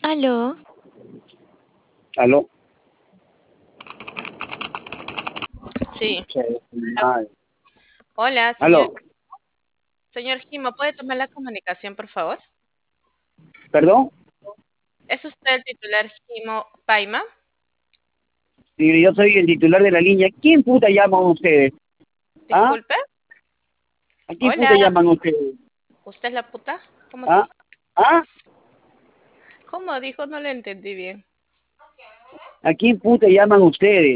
Aló, ¿Aló? sí. Che, madre. Hola, señor. ¿Aló? Señor Gimo, ¿puede tomar la comunicación, por favor? ¿Perdón? ¿Es usted el titular Gimo Paima? Sí, yo soy el titular de la línea. ¿Quién puta llaman ustedes? ¿Ah? Disculpe. ¿A quién puta Hola, llaman ustedes? ¿usted es la puta? ¿Cómo ¿Ah? así? ¿Ah? ¿Cómo dijo? No le entendí bien. ¿A quién puta llaman ustedes?